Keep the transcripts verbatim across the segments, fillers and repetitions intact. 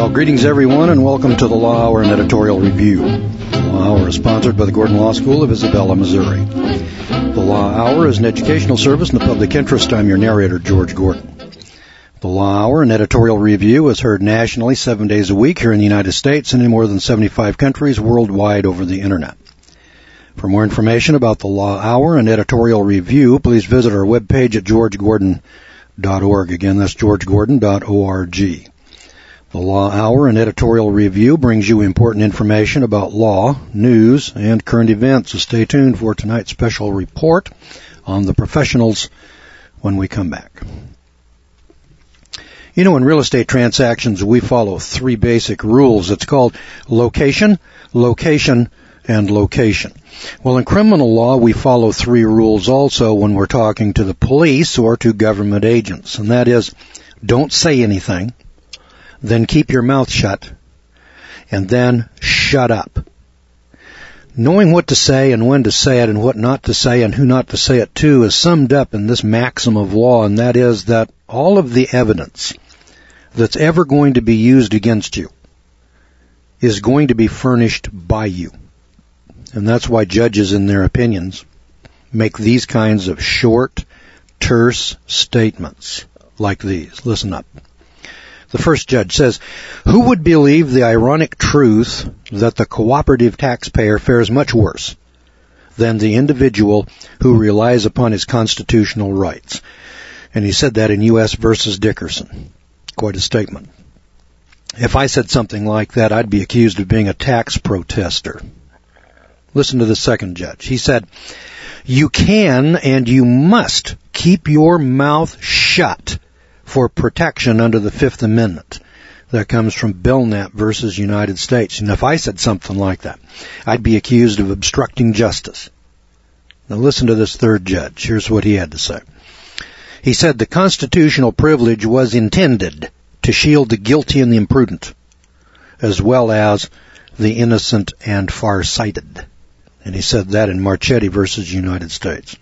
Greetings, everyone, and welcome to the Law Hour and Editorial Review. The Law Hour is sponsored by the Gordon Law School of Isabella, Missouri. The Law Hour is an educational service in the public interest. I'm your narrator, George Gordon. The Law Hour and Editorial Review is heard nationally seven days a week here in the United States and in more than seventy-five countries worldwide over the Internet. For more information about the Law Hour and Editorial Review, please visit our webpage at george gordon dot org. Again, that's george gordon dot org. The Law Hour and Editorial Review brings you important information about law, news, and current events. So stay tuned for tonight's special report on the professionals when we come back. You know, in real estate transactions, we follow three basic rules. It's called location, location, and location. Well, in criminal law, we follow three rules also when we're talking to the police or to government agents, and that is, don't say anything, then keep your mouth shut, and then shut up. Knowing what to say and when to say it and what not to say and who not to say it to is summed up in this maxim of law, and that is that all of the evidence that's ever going to be used against you is going to be furnished by you. And that's why judges, in their opinions, make these kinds of short, terse statements like these. Listen up. The first judge says, who would believe the ironic truth that the cooperative taxpayer fares much worse than the individual who relies upon his constitutional rights? And he said that in U S versus Dickerson. Quite a statement. If I said something like that, I'd be accused of being a tax protester. Listen to the second judge. He said, you can and you must keep your mouth shut for protection under the Fifth Amendment. That comes from Belknap versus United States. And if I said something like that, I'd be accused of obstructing justice. Now listen to this third judge. Here's what he had to say. He said the constitutional privilege was intended to shield the guilty and the imprudent, as well as the innocent and far-sighted. And he said that in Marchetti versus United States.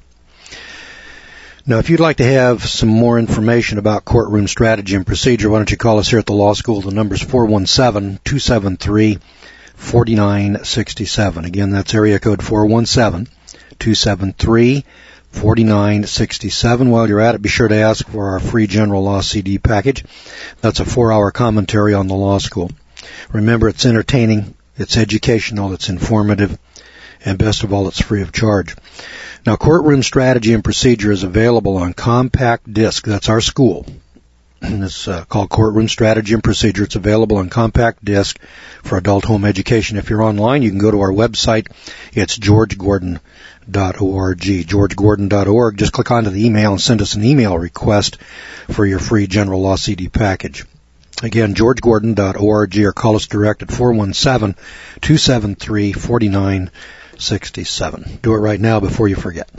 Now, if you'd like to have some more information about courtroom strategy and procedure, why don't you call us here at the law school. The number's four one seven, two seven three, four nine six seven. Again, that's area code four one seven, two seven three, four nine six seven. While you're at it, be sure to ask for our free general law C D package. That's a four-hour commentary on the law school. Remember, it's entertaining, it's educational, it's informative, and best of all, it's free of charge. Now, Courtroom Strategy and Procedure is available on compact disc. That's our school. It's uh, called Courtroom Strategy and Procedure. It's available on compact disc for adult home education. If you're online, you can go to our website. It's george gordon dot org. george gordon dot org. Just click onto the email and send us an email request for your free general law C D package. Again, george gordon dot org, or call us direct at four one seven, two seven three, four nine six seven. Do it right now before you forget.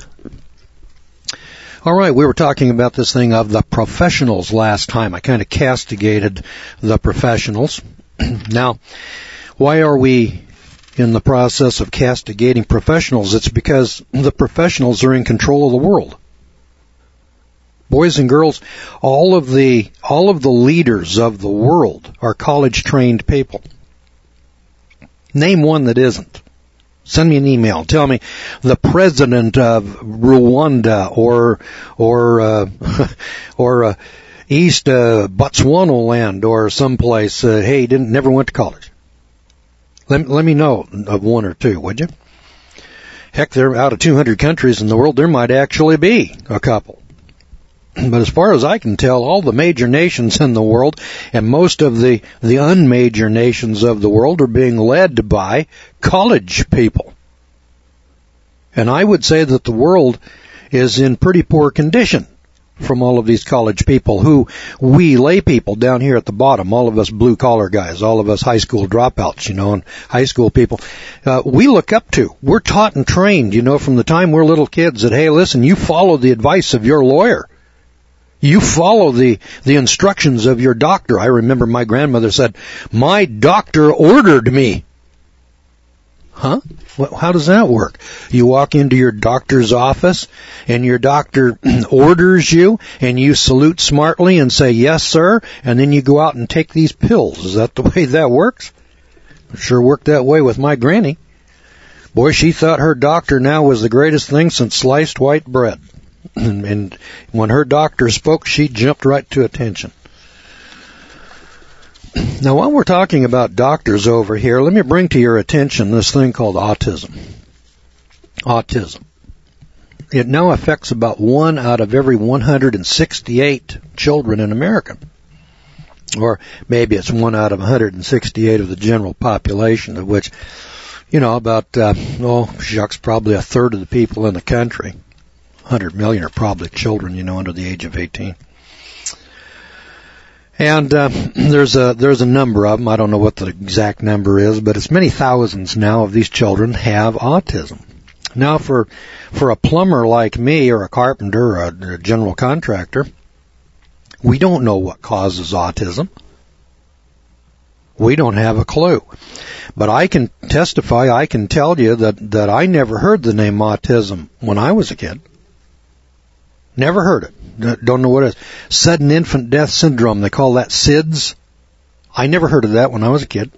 All right, we were talking about this thing of the professionals last time. I kind of castigated the professionals. Now, why are we in the process of castigating professionals? It's because the professionals are in control of the world. Boys and girls, all of the all of the leaders of the world are college-trained people. Name one that isn't. Send me an email. Tell me the president of Rwanda or or uh, or uh, East uh, Botswana land or someplace. Uh, hey, didn't never went to college. Let let me know of one or two, would you? Heck, there out of two hundred countries in the world, there might actually be a couple. But as far as I can tell, all the major nations in the world and most of the, the unmajor nations of the world are being led by college people. And I would say that the world is in pretty poor condition from all of these college people who we lay people down here at the bottom, all of us blue-collar guys, all of us high school dropouts, you know, and high school people, uh, we look up to. We're taught and trained, you know, from the time we're little kids that, hey, listen, you follow the advice of your lawyer. You follow the, the instructions of your doctor. I remember my grandmother said, my doctor ordered me. Huh? Well, how does that work? You walk into your doctor's office and your doctor orders you and you salute smartly and say, yes, sir, and then you go out and take these pills. Is that the way that works? It sure worked that way with my granny. Boy, she thought her doctor now was the greatest thing since sliced white bread. And, and when her doctor spoke, she jumped right to attention. Now, while we're talking about doctors over here, let me bring to your attention this thing called autism. Autism. It now affects about one out of every one hundred sixty-eight children in America. Or maybe it's one out of one hundred sixty-eight of the general population, of which, you know, about, uh, oh, shucks, probably a third of the people in the country. one hundred million are probably children, you know, under the age of eighteen. And uh, there's a there's a number of them. I don't know what the exact number is, but it's many thousands now of these children have autism. Now, for for a plumber like me, or a carpenter, or a, or a general contractor, we don't know what causes autism. We don't have a clue. But I can testify, I can tell you that, that I never heard the name autism when I was a kid. Never heard it. Don't know what it is. Sudden infant death syndrome, they call that S I D S. I never heard of that when I was a kid.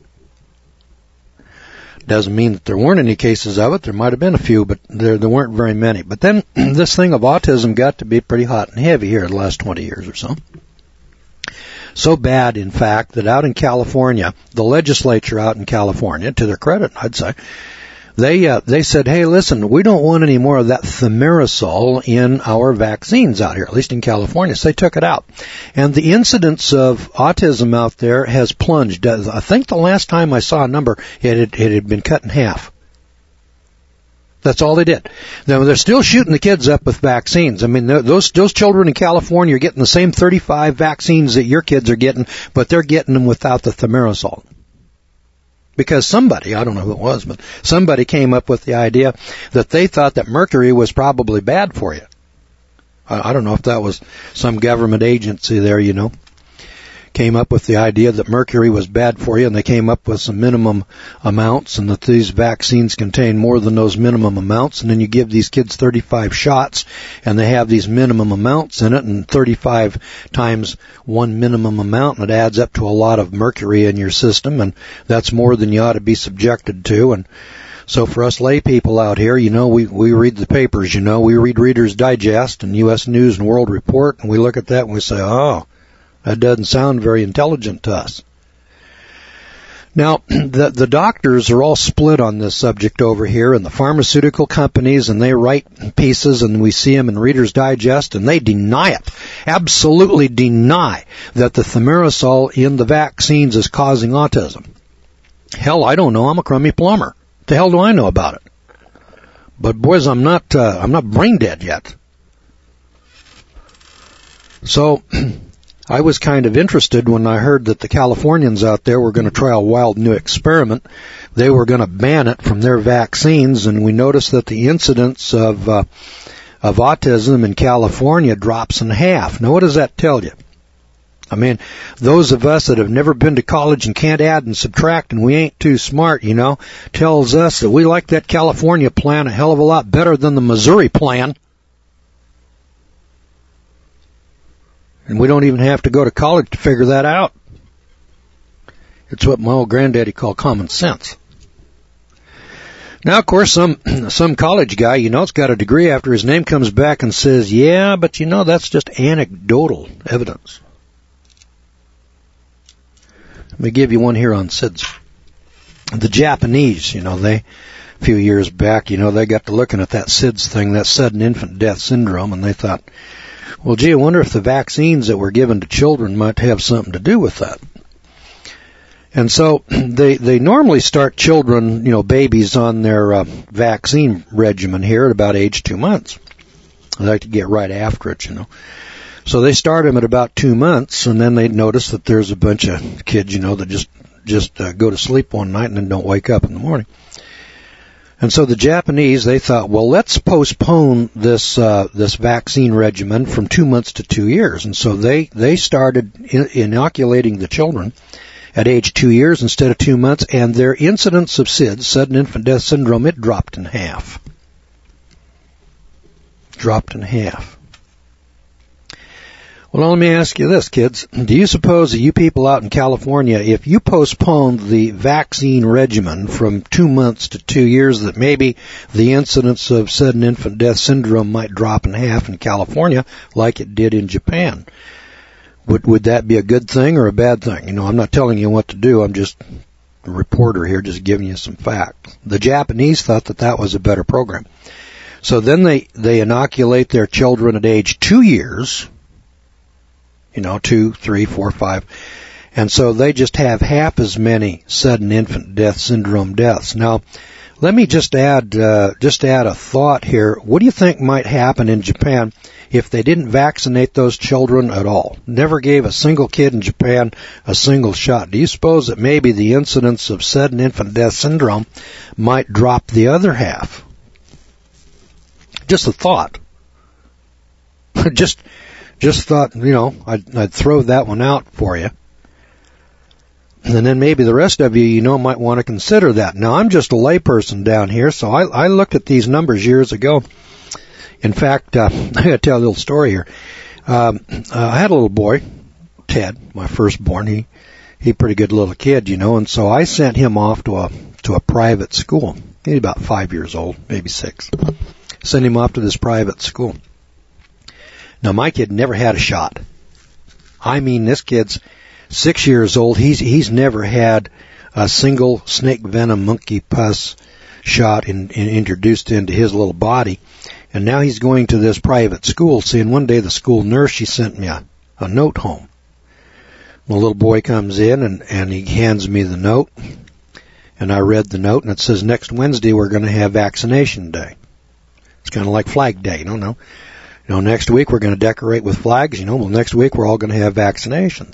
Doesn't mean that there weren't any cases of it. There might have been a few, but there, there weren't very many. But then this thing of autism got to be pretty hot and heavy here in the last twenty years or so. So bad, in fact, that out in California, the legislature out in California, to their credit, I'd say, They uh, they said, hey, listen, we don't want any more of that thimerosal in our vaccines out here, at least in California. So they took it out. And the incidence of autism out there has plunged. I think the last time I saw a number, it had, it had been cut in half. That's all they did. Now, they're still shooting the kids up with vaccines. I mean, those those children in California are getting the same thirty-five vaccines that your kids are getting, but they're getting them without the thimerosal. Because somebody, I don't know who it was, but somebody came up with the idea that they thought that mercury was probably bad for you. I, I don't know if that was some government agency there, you know, came up with the idea that mercury was bad for you, and they came up with some minimum amounts, and that these vaccines contain more than those minimum amounts, and then you give these kids thirty-five shots, and they have these minimum amounts in it, and thirty-five times one minimum amount, and it adds up to a lot of mercury in your system, and that's more than you ought to be subjected to. And so for us lay people out here, you know, we, we read the papers, you know, we read Reader's Digest and U S News and World Report, and we look at that and we say, oh, that doesn't sound very intelligent to us. Now, the, the doctors are all split on this subject over here, and the pharmaceutical companies, and they write pieces, and we see them in Reader's Digest, and they deny it, absolutely deny that the thimerosal in the vaccines is causing autism. Hell, I don't know. I'm a crummy plumber. What the hell do I know about it? But boys, I'm not, uh, I'm not brain dead yet. So, I was kind of interested when I heard that the Californians out there were going to try a wild new experiment. They were going to ban it from their vaccines, and we noticed that the incidence of uh, of autism in California drops in half. Now, what does that tell you? I mean, those of us that have never been to college and can't add and subtract, and we ain't too smart, you know, tells us that we like that California plan a hell of a lot better than the Missouri plan. And we don't even have to go to college to figure that out. It's what my old granddaddy called common sense. Now, of course, some some college guy, you know, has got a degree after his name comes back and says, yeah, but you know, that's just anecdotal evidence. Let me give you one here on S I D S. The Japanese, you know, they, a few years back, you know, they got to looking at that S I D S thing, that sudden infant death syndrome, and they thought, well, gee, I wonder if the vaccines that were given to children might have something to do with that. And so they they normally start children, you know, babies on their uh, vaccine regimen here at about age two months. They like to get right after it, you know. So they start them at about two months, and then they notice that there's a bunch of kids, you know, that just just uh, go to sleep one night and then don't wake up in the morning. And so the Japanese, they thought, well, let's postpone this uh, this vaccine regimen from two months to two years. And so they they started in- inoculating the children at age two years instead of two months, and their incidence of S I D, sudden infant death syndrome, it dropped in half. Dropped in half. Well, let me ask you this, kids. Do you suppose that you people out in California, if you postponed the vaccine regimen from two months to two years, that maybe the incidence of sudden infant death syndrome might drop in half in California like it did in Japan? Would would that be a good thing or a bad thing? You know, I'm not telling you what to do. I'm just a reporter here, just giving you some facts. The Japanese thought that that was a better program. So then they, they inoculate their children at age two years, you know, two, three, four, five. And so they just have half as many sudden infant death syndrome deaths. Now, let me just add, uh, just add a thought here. What do you think might happen in Japan if they didn't vaccinate those children at all? Never gave a single kid in Japan a single shot. Do you suppose that maybe the incidence of sudden infant death syndrome might drop the other half? Just a thought. just, just thought, you know, I'd, I'd throw that one out for you. And then maybe the rest of you, you know, might want to consider that. Now, I'm just a layperson down here, so I, I looked at these numbers years ago. In fact, uh, I got to tell a little story here. Um, uh, I had a little boy, Ted, my firstborn. He, he pretty good little kid, you know, and so I sent him off to a to a private school. He's about five years old, maybe six. Sent him off to this private school. Now, my kid never had a shot. I mean, this kid's six years old. He's he's never had a single snake venom monkey pus shot in, in, introduced into his little body. And now he's going to this private school. See, and one day the school nurse, she sent me a, a note home. The little boy comes in and, and he hands me the note. And I read the note, and it says, next Wednesday we're going to have vaccination day. It's kind of like Flag Day, you don't know. You know, next week we're going to decorate with flags, you know. Well, next week we're all going to have vaccinations.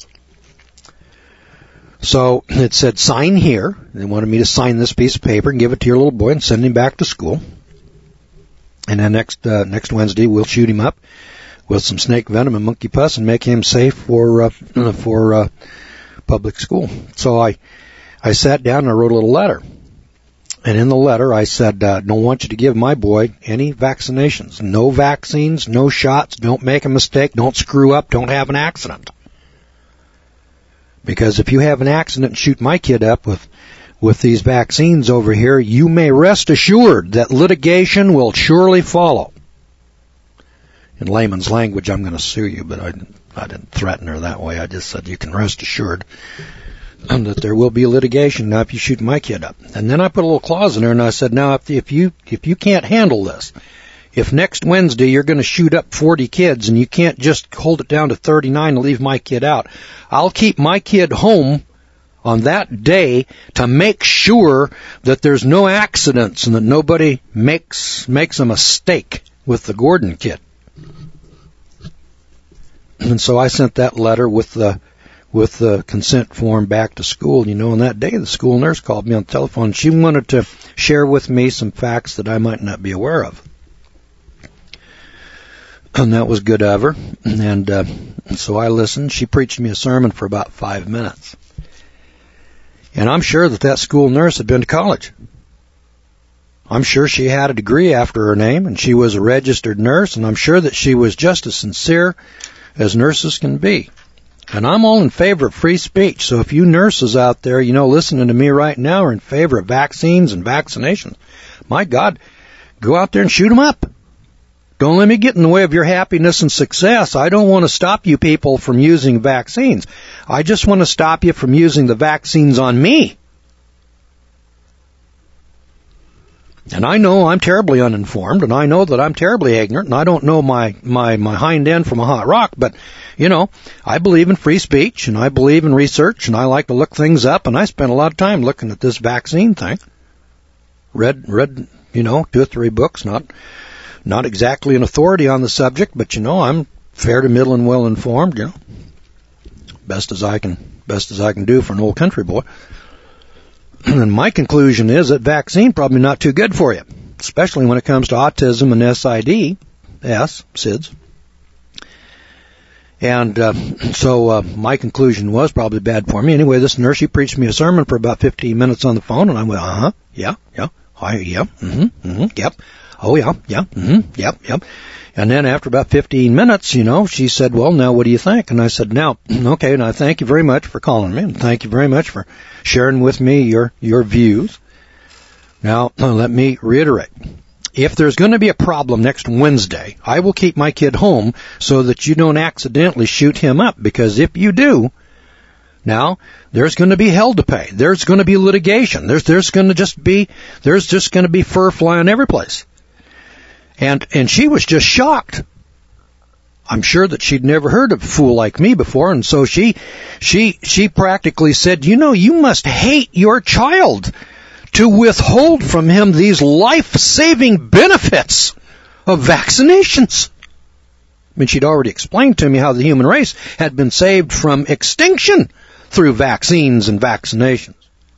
So it said, sign here. They wanted me to sign this piece of paper and give it to your little boy and send him back to school. And then next uh, next Wednesday we'll shoot him up with some snake venom and monkey pus and make him safe for uh, for uh, public school. So I I sat down and I wrote a little letter. And in the letter I said, uh, don't want you to give my boy any vaccinations. No vaccines, no shots. Don't make a mistake. Don't screw up. Don't have an accident. Because if you have an accident and shoot my kid up with with these vaccines over here, you may rest assured that litigation will surely follow. In layman's language, I'm going to sue you, but I, I didn't threaten her that way. I just said you can rest assured that there will be litigation now if you shoot my kid up. And then I put a little clause in there, and I said, now if, if you if you can't handle this, if next Wednesday you're going to shoot up forty kids and you can't just hold it down to thirty-nine and leave my kid out, I'll keep my kid home on that day to make sure that there's no accidents and that nobody makes makes a mistake with the Gordon kid. And so I sent that letter with the with the consent form back to school, you know, and that day the school nurse called me on the telephone. She wanted to share with me some facts that I might not be aware of. And that was good of her. And uh, so I listened. She preached me a sermon for about five minutes. And I'm sure that that school nurse had been to college. I'm sure she had a degree after her name, and she was a registered nurse, and I'm sure that she was just as sincere as nurses can be. And I'm all in favor of free speech. So if you nurses out there, you know, listening to me right now are in favor of vaccines and vaccinations, my God, go out there and shoot them up. Don't let me get in the way of your happiness and success. I don't want to stop you people from using vaccines. I just want to stop you from using the vaccines on me. And I know I'm terribly uninformed, and I know that I'm terribly ignorant, and I don't know my, my, my hind end from a hot rock, but, you know, I believe in free speech, and I believe in research, and I like to look things up, and I spent a lot of time looking at this vaccine thing. Read, read, you know, two or three books, not... Not exactly an authority on the subject, but, you know, I'm fair to middle and well informed, you know. Best as I can, best as I can do for an old country boy. And my conclusion is that vaccine probably not too good for you, especially when it comes to autism and S I D, S, S I Ds. And uh, so uh, my conclusion was probably bad for me. Anyway, this nurse, she preached me a sermon for about fifteen minutes on the phone, and I went, uh-huh, yeah, yeah, I, yeah, mm-hmm, mm-hmm, yep, oh, yeah, yeah, mm-hmm, yep, yep. And then after about fifteen minutes, you know, she said, well, now what do you think? And I said, now, okay, now thank you very much for calling me, and thank you very much for sharing with me your, your views. Now, let me reiterate. If there's going to be a problem next Wednesday, I will keep my kid home so that you don't accidentally shoot him up, because if you do, now there's going to be hell to pay. There's going to be litigation. There's there's going to just be there's just going to be fur flying every place. And and she was just shocked. I'm sure that she'd never heard of a fool like me before, and so she she she practically said, "You know, you must hate your child to withhold from him these life-saving benefits of vaccinations." I mean, she'd already explained to me how the human race had been saved from extinction through vaccines and vaccinations.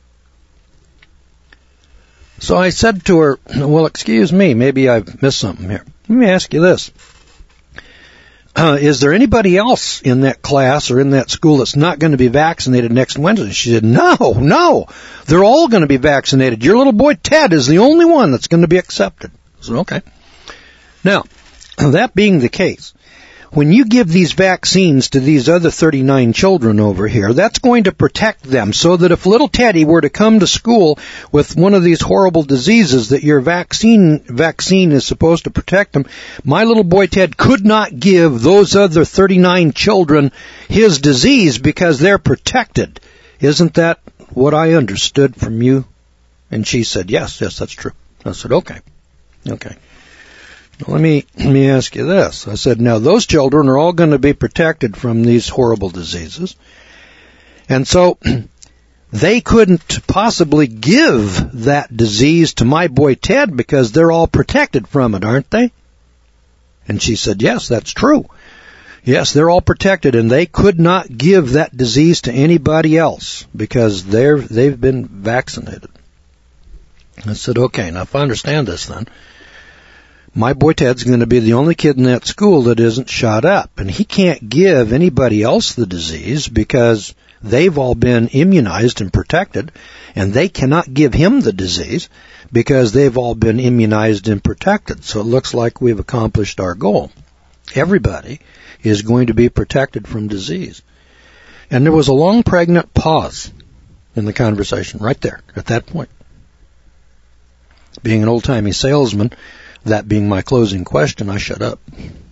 So I said to her, well, excuse me, maybe I've missed something here. Let me ask you this. Uh, is there anybody else in that class or in that school that's not going to be vaccinated next Wednesday? She said, no, no, they're all going to be vaccinated. Your little boy Ted is the only one that's going to be accepted. I said, okay. Now, that being the case, when you give these vaccines to these other thirty-nine children over here, that's going to protect them so that if little Teddy were to come to school with one of these horrible diseases that your vaccine vaccine is supposed to protect him, my little boy Ted could not give those other thirty-nine children his disease because they're protected. Isn't that what I understood from you? And she said, yes, yes, that's true. I said, okay, okay. Let me let me ask you this. I said, now those children are all going to be protected from these horrible diseases. And so they couldn't possibly give that disease to my boy Ted because they're all protected from it, aren't they? And she said, yes, that's true. Yes, they're all protected, and they could not give that disease to anybody else because they're they've been vaccinated. I said, okay, now if I understand this then, my boy Ted's going to be the only kid in that school that isn't shot up, and he can't give anybody else the disease because they've all been immunized and protected, and they cannot give him the disease because they've all been immunized and protected. So it looks like we've accomplished our goal. Everybody is going to be protected from disease. And there was a long pregnant pause in the conversation right there at that point. Being an old-timey salesman, that being my closing question, I shut up.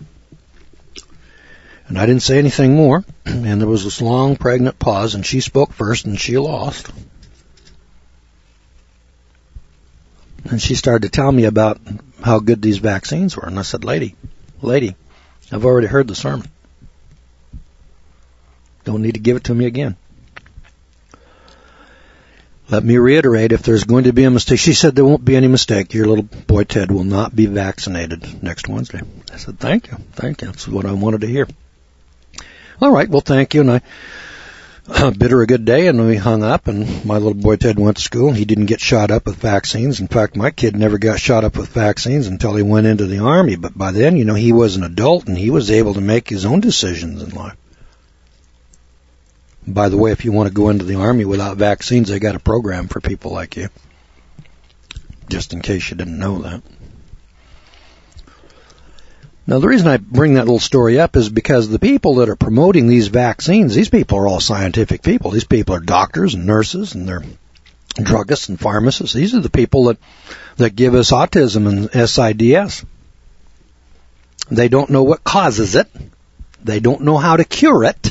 And I didn't say anything more, and there was this long, pregnant pause, and she spoke first, and she lost. And she started to tell me about how good these vaccines were, and I said, lady, lady, I've already heard the sermon. Don't need to give it to me again. Let me reiterate, if there's going to be a mistake, she said there won't be any mistake. Your little boy Ted will not be vaccinated next Wednesday. I said, thank you, thank you. That's what I wanted to hear. All right, well, thank you. And I uh, bid her a good day, and we hung up, and my little boy Ted went to school. He didn't get shot up with vaccines. In fact, my kid never got shot up with vaccines until he went into the Army. But by then, you know, he was an adult, and he was able to make his own decisions in life. By the way, if you want to go into the Army without vaccines, they got a program for people like you. Just in case you didn't know that. Now, the reason I bring that little story up is because the people that are promoting these vaccines, these people are all scientific people. These people are doctors and nurses, and they're druggists and pharmacists. These are the people that, that give us autism and S I D S. They don't know what causes it. They don't know how to cure it.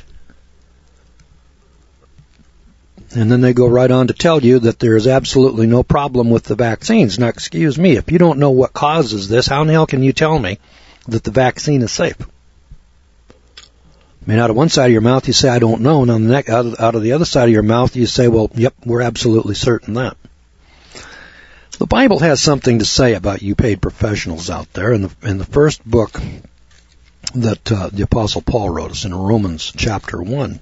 And then they go right on to tell you that there is absolutely no problem with the vaccines. Now, excuse me, if you don't know what causes this, how in the hell can you tell me that the vaccine is safe? I mean, out of one side of your mouth, you say, I don't know, and on the neck, out, of, out of the other side of your mouth, you say, well, yep, we're absolutely certain that. The Bible has something to say about you paid professionals out there. In the, in the first book that uh, the Apostle Paul wrote us, in Romans chapter one,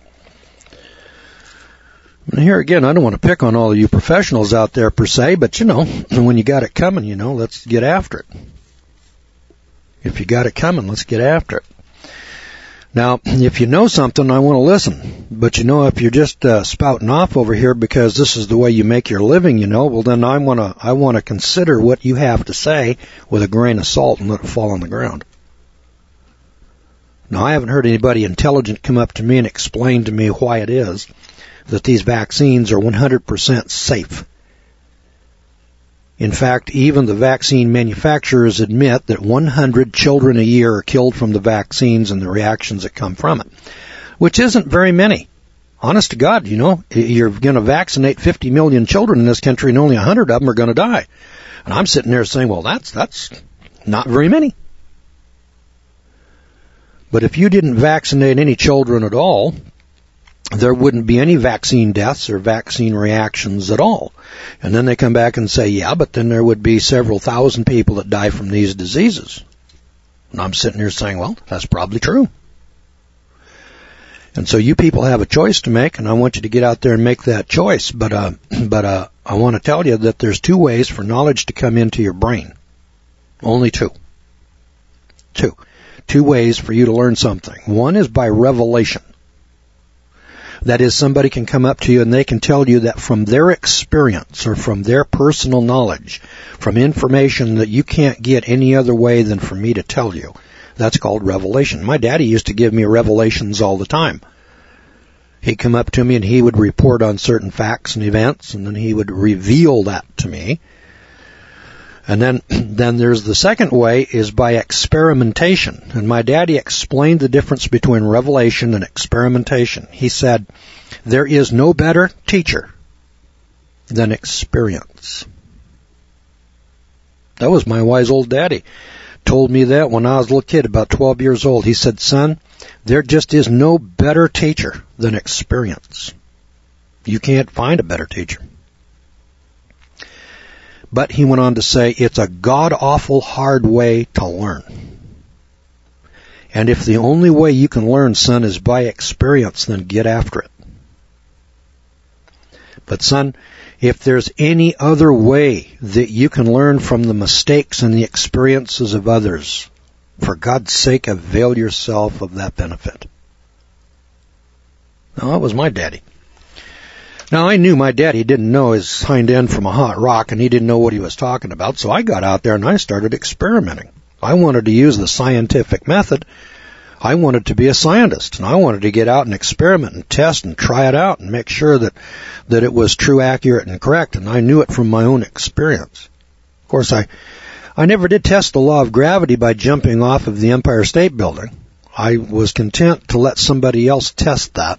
and here again, I don't want to pick on all of you professionals out there per se, but you know, when you got it coming, you know, let's get after it. If you got it coming, let's get after it. Now, if you know something, I want to listen. But you know, if you're just uh, spouting off over here because this is the way you make your living, you know, well then I want to I want to consider what you have to say with a grain of salt and let it fall on the ground. Now, I haven't heard anybody intelligent come up to me and explain to me why it is that these vaccines are one hundred percent safe. In fact, even the vaccine manufacturers admit that one hundred children a year are killed from the vaccines and the reactions that come from it, which isn't very many. Honest to God, you know, you're going to vaccinate fifty million children in this country and only one hundred of them are going to die. And I'm sitting there saying, well, that's that's not very many. But if you didn't vaccinate any children at all, there wouldn't be any vaccine deaths or vaccine reactions at all. And then they come back and say, yeah, but then there would be several thousand people that die from these diseases. And I'm sitting here saying, well, that's probably true. And so you people have a choice to make, and I want you to get out there and make that choice. But uh, but uh, I want to tell you that there's two ways for knowledge to come into your brain. Only two. Two. Two ways for you to learn something. One is by revelation. That is, somebody can come up to you and they can tell you that from their experience or from their personal knowledge, from information that you can't get any other way than for me to tell you. That's called revelation. My daddy used to give me revelations all the time. He'd come up to me and he would report on certain facts and events, and then he would reveal that to me. And then, then there's the second way is by experimentation. And my daddy explained the difference between revelation and experimentation. He said, there is no better teacher than experience. That was my wise old daddy. Told me that when I was a little kid, about twelve years old. He said, son, there just is no better teacher than experience. You can't find a better teacher. But he went on to say, it's a god-awful hard way to learn. And if the only way you can learn, son, is by experience, then get after it. But son, if there's any other way that you can learn from the mistakes and the experiences of others, for God's sake, avail yourself of that benefit. Now, that was my daddy. Now, I knew my daddy didn't know his hind end from a hot rock, and he didn't know what he was talking about, so I got out there and I started experimenting. I wanted to use the scientific method. I wanted to be a scientist, and I wanted to get out and experiment and test and try it out and make sure that, that it was true, accurate, and correct, and I knew it from my own experience. Of course, I, I never did test the law of gravity by jumping off of the Empire State Building. I was content to let somebody else test that.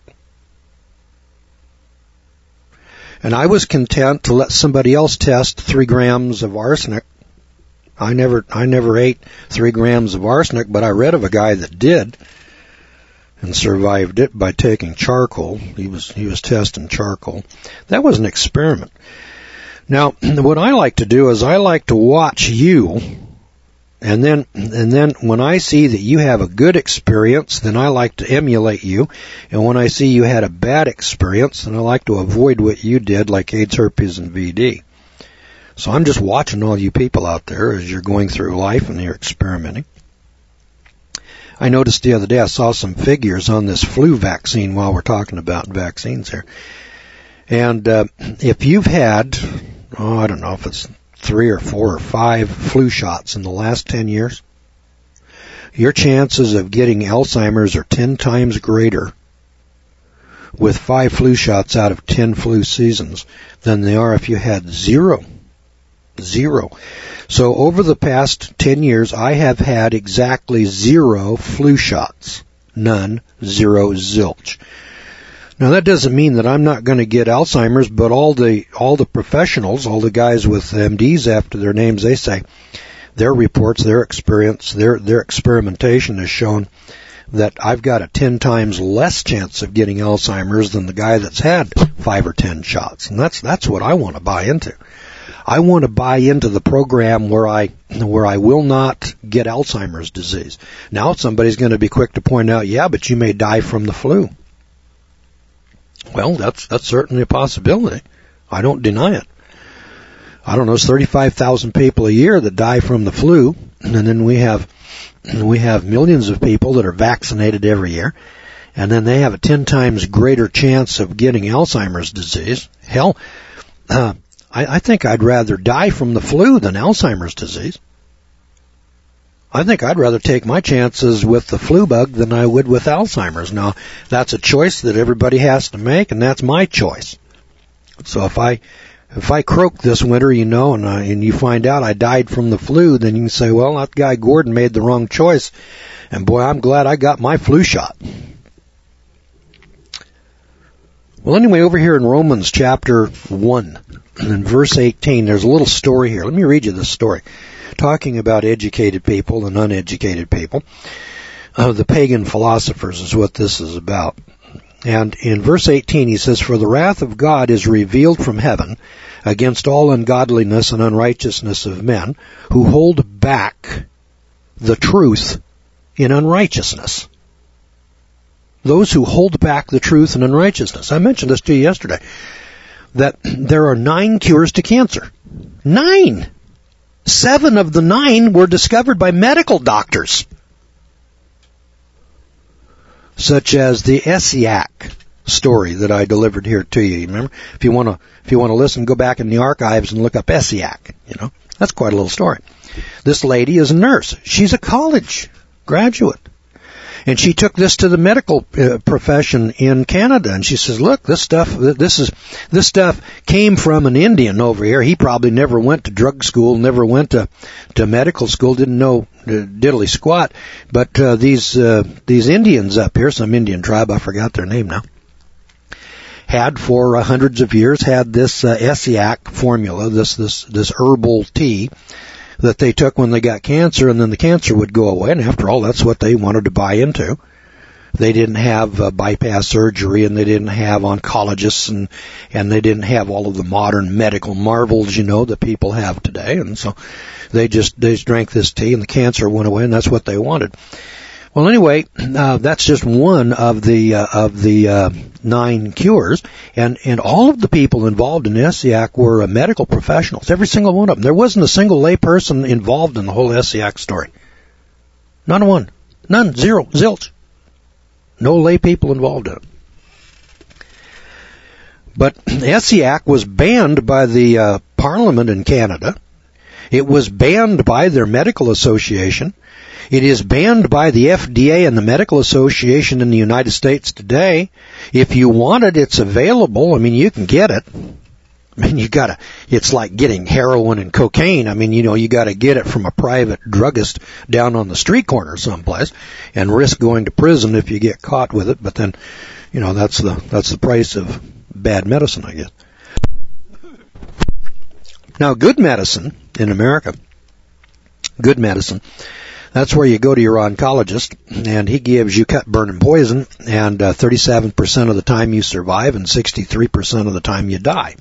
And I was content to let somebody else test three grams of arsenic. I never, I never ate three grams of arsenic, but I read of a guy that did and survived it by taking charcoal. He was, he was testing charcoal. That was an experiment. Now, what I like to do is I like to watch you, and then, and then when I see that you have a good experience, then I like to emulate you. And when I see you had a bad experience, then I like to avoid what you did, like AIDS, herpes, and V D. So I'm just watching all you people out there as you're going through life and you're experimenting. I noticed the other day I saw some figures on this flu vaccine while we're talking about vaccines here. And uh, if you've had, oh, I don't know if it's three or four or five flu shots in the last ten years, your chances of getting Alzheimer's are ten times greater with five flu shots out of ten flu seasons than they are if you had zero. Zero. So over the past ten years, I have had exactly zero flu shots. None. Zero. Zilch. Now that doesn't mean that I'm not going to get Alzheimer's, but all the all the professionals, all the guys with M Ds after their names, they say their reports, their experience, their their experimentation has shown that I've got a ten times less chance of getting Alzheimer's than the guy that's had five or ten shots, and that's that's what I want to buy into. I want to buy into the program where I where I will not get Alzheimer's disease. Now somebody's going to be quick to point out, yeah, but you may die from the flu. Well, that's that's certainly a possibility. I don't deny it. I don't know, it's thirty-five thousand people a year that die from the flu, and then we have we have millions of people that are vaccinated every year, and then they have a ten times greater chance of getting Alzheimer's disease. Hell, uh, I, I think I'd rather die from the flu than Alzheimer's disease. I think I'd rather take my chances with the flu bug than I would with Alzheimer's. Now, that's a choice that everybody has to make, and that's my choice. So if I if I croak this winter, you know, and, uh, and you find out I died from the flu, then you can say, well, that guy Gordon made the wrong choice, and boy, I'm glad I got my flu shot. Well, anyway, over here in Romans chapter one, in verse eighteen, there's a little story here. Let me read you this story, talking about educated people and uneducated people. Uh, the pagan philosophers is what this is about. And in verse eighteen, he says, "For the wrath of God is revealed from heaven against all ungodliness and unrighteousness of men who hold back the truth in unrighteousness." Those who hold back the truth in unrighteousness. I mentioned this to you yesterday, that there are nine cures to cancer. Nine! Seven of the nine were discovered by medical doctors, such as the ESSIAC story that I delivered here to you. You remember? If you want to, if you want to listen, go back in the archives and look up ESSIAC. You know, that's quite a little story. This lady is a nurse. She's a college graduate. And she took this to the medical uh, profession in Canada, and she says, "Look, this stuff, this is, this stuff came from an Indian over here. He probably never went to drug school, never went to, to medical school, didn't know uh, diddly squat. But uh, these uh, these Indians up here, some Indian tribe, I forgot their name now, had for uh, hundreds of years had this uh, ESSIAC formula, this this this herbal tea that they took when they got cancer, and then the cancer would go away. And after all, that's what they wanted to buy into. They didn't have uh, bypass surgery, and they didn't have oncologists, and and they didn't have all of the modern medical marvels, you know, that people have today. And so they just they just drank this tea, and the cancer went away, and that's what they wanted. Well, anyway, uh, that's just one of the uh, of the uh, nine cures, and and all of the people involved in ESSIAC were uh, medical professionals. Every single one of them. There wasn't a single lay person involved in the whole ESSIAC story. Not a one. None. Zero. Zilch. No lay people involved in it. But ESSIAC was banned by the uh, Parliament in Canada. It was banned by their medical association. It is banned by the F D A and the Medical Association in the United States today. If you want it, it's available. I mean, you can get it. I mean, you gotta, it's like getting heroin and cocaine. I mean, you know, you gotta get it from a private druggist down on the street corner someplace and risk going to prison if you get caught with it. But then, you know, that's the, that's the price of bad medicine, I guess. Now, good medicine in America, good medicine, that's where you go to your oncologist, and he gives you cut, burn, and poison, and uh, thirty-seven percent of the time you survive, and sixty-three percent of the time you die.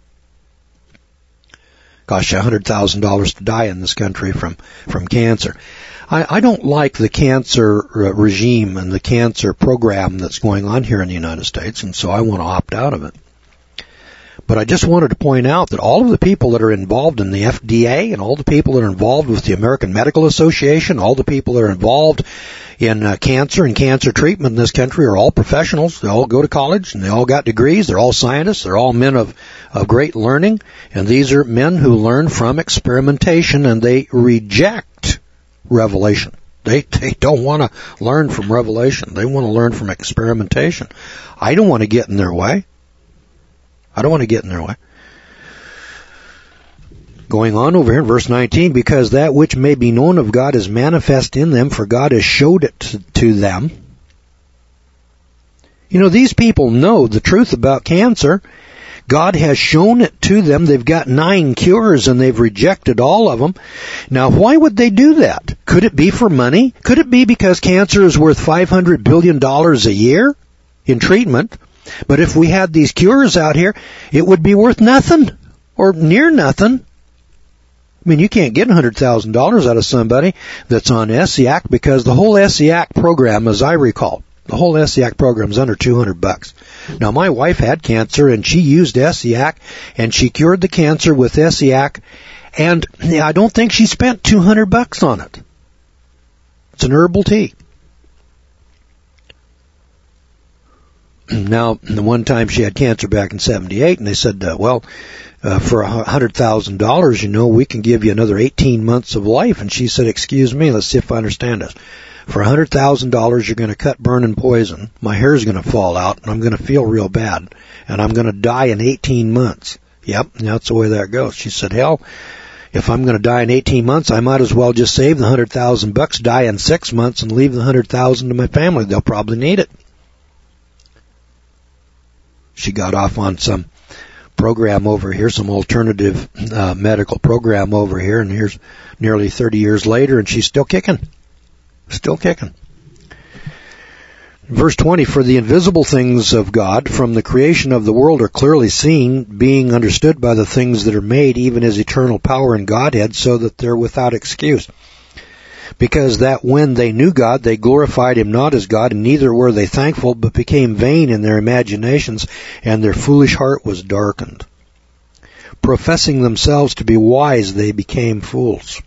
Costs you one hundred thousand dollars to die in this country from, from cancer. I, I don't like the cancer uh, regime and the cancer program that's going on here in the United States, and so I want to opt out of it. But I just wanted to point out that all of the people that are involved in the F D A and all the people that are involved with the American Medical Association, all the people that are involved in uh, cancer and cancer treatment in this country are all professionals. They all go to college and they all got degrees. They're all scientists. They're all men of, of great learning. And these are men who learn from experimentation, and they reject revelation. They, they don't want to learn from revelation. They want to learn from experimentation. I don't want to get in their way. I don't want to get in their way. Going on over here in verse nineteen, because that which may be known of God is manifest in them, for God has showed it to, to them. You know, these people know the truth about cancer. God has shown it to them. They've got nine cures and they've rejected all of them. Now, why would they do that? Could it be for money? Could it be because cancer is worth five hundred billion dollars a year in treatment? But if we had these cures out here, it would be worth nothing or near nothing. I mean, you can't get one hundred thousand dollars out of somebody that's on ESSIAC, because the whole ESSIAC program, as I recall, the whole ESSIAC program is under two hundred bucks. Now, my wife had cancer and she used ESSIAC and she cured the cancer with ESSIAC, and I don't think she spent two hundred bucks on it. It's an herbal tea. Now, the one time she had cancer back in seventy-eight, and they said, uh, well, uh, for one hundred thousand dollars, you know, we can give you another eighteen months of life. And she said, excuse me, let's see if I understand this. For one hundred thousand dollars, you're going to cut, burn, and poison. My hair's going to fall out, and I'm going to feel real bad. And I'm going to die in eighteen months. Yep, that's the way that goes. She said, hell, if I'm going to die in eighteen months, I might as well just save the one hundred thousand bucks, die in six months, and leave the one hundred thousand to my family. They'll probably need it. She got off on some program over here, some alternative uh, medical program over here, and here's nearly thirty years later, and she's still kicking. Still kicking. Verse twenty, for the invisible things of God from the creation of the world are clearly seen, being understood by the things that are made, even as eternal power and Godhead, so that they're without excuse. Because that when they knew God, they glorified him not as God, and neither were they thankful, but became vain in their imaginations, and their foolish heart was darkened. Professing themselves to be wise, they became fools.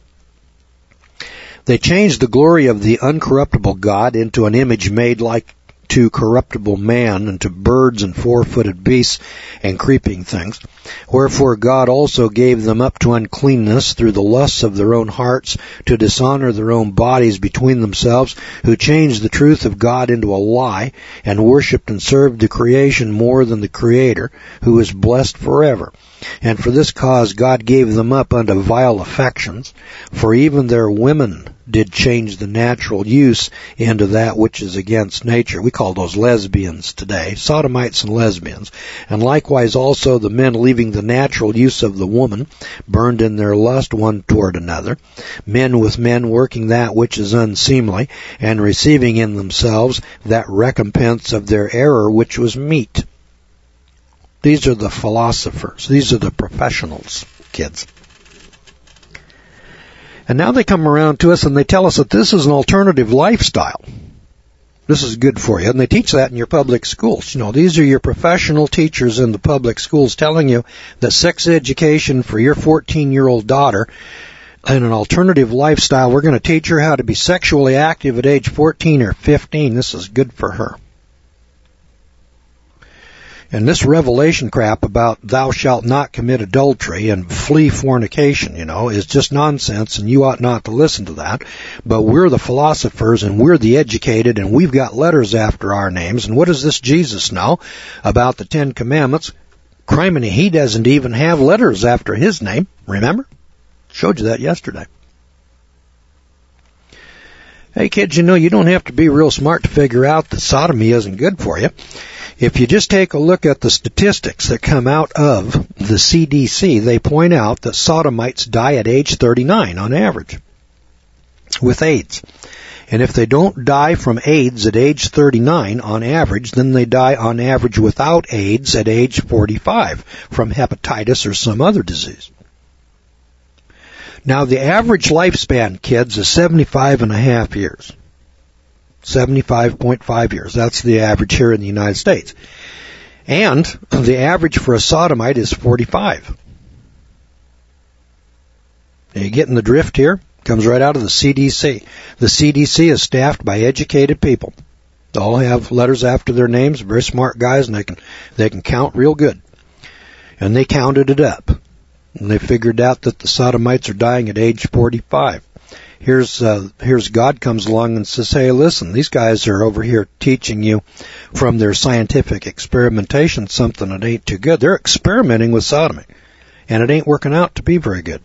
They changed the glory of the uncorruptible God into an image made like to corruptible man, and to birds and four-footed beasts and creeping things. Wherefore God also gave them up to uncleanness through the lusts of their own hearts, to dishonor their own bodies between themselves, who changed the truth of God into a lie, and worshipped and served the creation more than the Creator, who is blessed forever. And for this cause God gave them up unto vile affections, for even their women did change the natural use into that which is against nature. We call those lesbians today, sodomites and lesbians. And likewise also the men, leaving the natural use of the woman, burned in their lust one toward another, men with men working that which is unseemly, and receiving in themselves that recompense of their error which was meet. These are the philosophers. These are the professionals, kids. And now they come around to us and they tell us that this is an alternative lifestyle. This is good for you. And they teach that in your public schools. You know, these are your professional teachers in the public schools telling you that sex education for your fourteen-year-old daughter and an alternative lifestyle, we're going to teach her how to be sexually active at age fourteen or fifteen. This is good for her. And this revelation crap about thou shalt not commit adultery and flee fornication, you know, is just nonsense, and you ought not to listen to that. But we're the philosophers, and we're the educated, and we've got letters after our names. And what does this Jesus know about the Ten Commandments? Criminy, he doesn't even have letters after his name, remember? Showed you that yesterday. Hey kids, you know, you don't have to be real smart to figure out that sodomy isn't good for you. If you just take a look at the statistics that come out of the C D C, they point out that sodomites die at age thirty-nine on average with AIDS. And if they don't die from AIDS at age thirty-nine on average, then they die on average without AIDS at age forty-five from hepatitis or some other disease. Now, the average lifespan, kids, is seventy-five and a half years. seventy-five point five years. That's the average here in the United States. And the average for a sodomite is forty-five. Are you getting the drift here? Comes right out of the C D C. The C D C is staffed by educated people. They all have letters after their names, very smart guys, and they can they can count real good. And they counted it up. And they figured out that the sodomites are dying at age forty-five. Here's uh, here's God comes along and says, hey, listen, these guys are over here teaching you from their scientific experimentation something that ain't too good. They're experimenting with sodomy, and it ain't working out to be very good.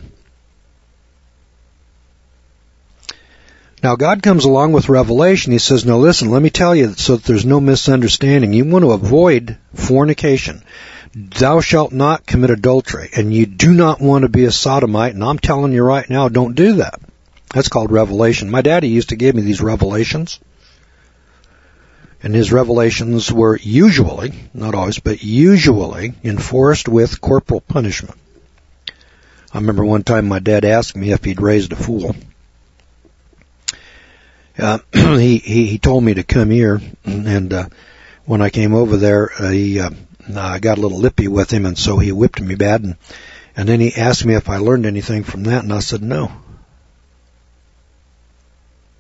Now, God comes along with revelation. He says, now listen, let me tell you so that there's no misunderstanding. You want to avoid fornication. Thou shalt not commit adultery, and you do not want to be a sodomite, and I'm telling you right now, don't do that. That's called revelation. My daddy used to give me these revelations, and his revelations were usually, not always, but usually enforced with corporal punishment. I remember one time my dad asked me if he'd raised a fool. Uh, he, he he told me to come here, and uh, when I came over there, uh, he uh, I got a little lippy with him, and so he whipped me bad, and, and then he asked me if I learned anything from that, and I said no.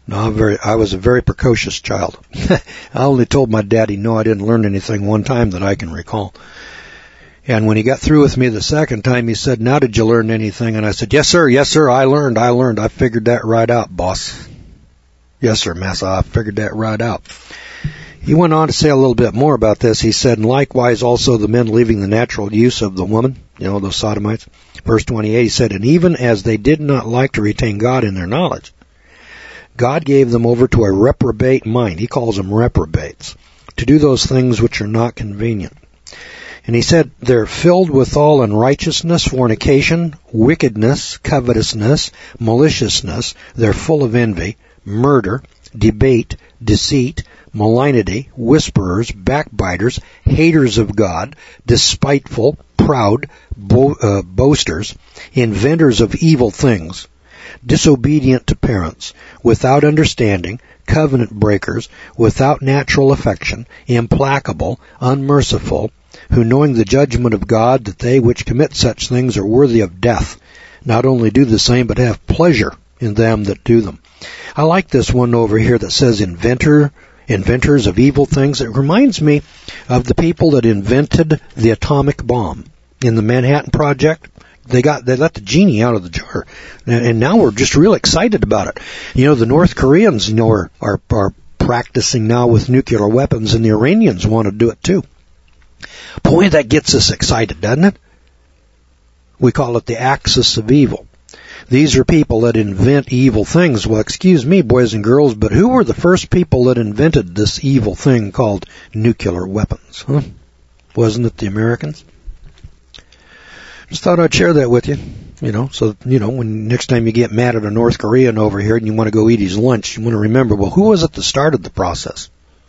No, I'm very, I was a very precocious child. I only told my daddy no, I didn't learn anything one time that I can recall. And when he got through with me the second time, he said, now did you learn anything? And I said, yes, sir, yes, sir, I learned, I learned. I figured that right out, boss. Yes, sir, massa, I figured that right out. He went on to say a little bit more about this. He said, and likewise also the men leaving the natural use of the woman, you know, those sodomites. Verse twenty-eight, he said, and even as they did not like to retain God in their knowledge, God gave them over to a reprobate mind. He calls them reprobates, to do those things which are not convenient. And he said, they're filled with all unrighteousness, fornication, wickedness, covetousness, maliciousness. They're full of envy, murder, debate, deceit, malignity, whisperers, backbiters, haters of God, despiteful, proud, bo- uh, boasters, inventors of evil things, disobedient to parents, without understanding, covenant breakers, without natural affection, implacable, unmerciful, who knowing the judgment of God that they which commit such things are worthy of death, not only do the same, but have pleasure in them that do them. I like this one over here that says inventor, inventors of evil things. It reminds me of the people that invented the atomic bomb in the Manhattan Project. They got, they let the genie out of the jar. And, and now we're just real excited about it. You know, the North Koreans, you know, are, are, are practicing now with nuclear weapons, and the Iranians want to do it too. Boy, that gets us excited, doesn't it? We call it the axis of evil. These are people that invent evil things. Well, excuse me, boys and girls, but who were the first people that invented this evil thing called nuclear weapons? Huh? Wasn't it the Americans? Just thought I'd share that with you. You know, so, you know, when next time you get mad at a North Korean over here and you want to go eat his lunch, you want to remember, well, who was it that started the process?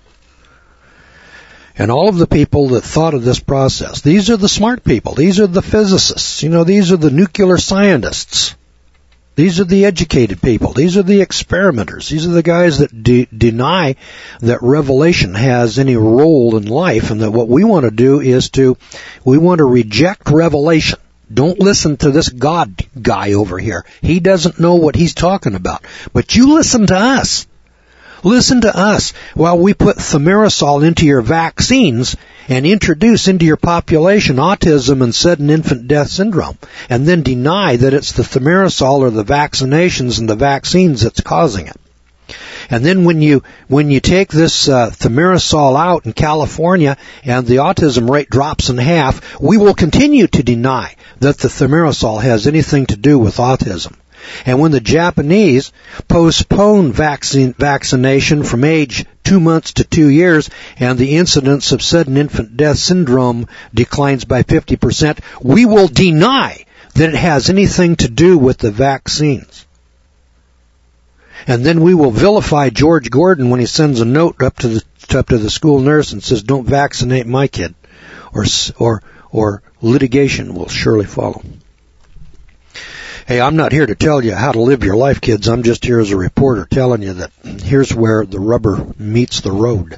And all of the people that thought of this process, these are the smart people. These are the physicists. You know, these are the nuclear scientists. These are the educated people. These are the experimenters. These are the guys that de- deny that revelation has any role in life, and that what we want to do is to, we want to reject revelation. Don't listen to this God guy over here. He doesn't know what he's talking about. But you listen to us. Listen to us while we put thimerosal into your vaccines and introduce into your population autism and sudden infant death syndrome, and then deny that it's the thimerosal or the vaccinations and the vaccines that's causing it. And then when you when you take this uh, thimerosal out in California and the autism rate drops in half, we will continue to deny that the thimerosal has anything to do with autism. And when the Japanese postpone vaccine, vaccination from age two months to two years and the incidence of sudden infant death syndrome declines by fifty percent, we will deny that it has anything to do with the vaccines. And then we will vilify George Gordon when he sends a note up to the up to the school nurse and says, "Don't vaccinate my kid," or or or litigation will surely follow. Hey, I'm not here to tell you how to live your life, kids. I'm just here as a reporter telling you that here's where the rubber meets the road.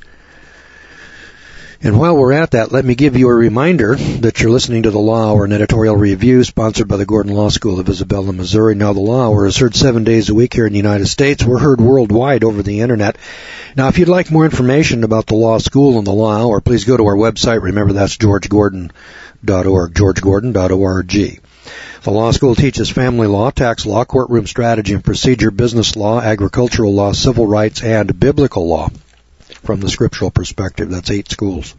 And while we're at that, let me give you a reminder that you're listening to the Law Hour, an editorial review sponsored by the Gordon Law School of Isabella, Missouri. Now, the Law Hour is heard seven days a week here in the United States. We're heard worldwide over the Internet. Now, if you'd like more information about the Law School and the Law Hour, please go to our website. Remember, that's george gordon dot org, george gordon dot org. The law school teaches family law, tax law, courtroom strategy and procedure, business law, agricultural law, civil rights, and biblical law from the scriptural perspective. That's eight schools.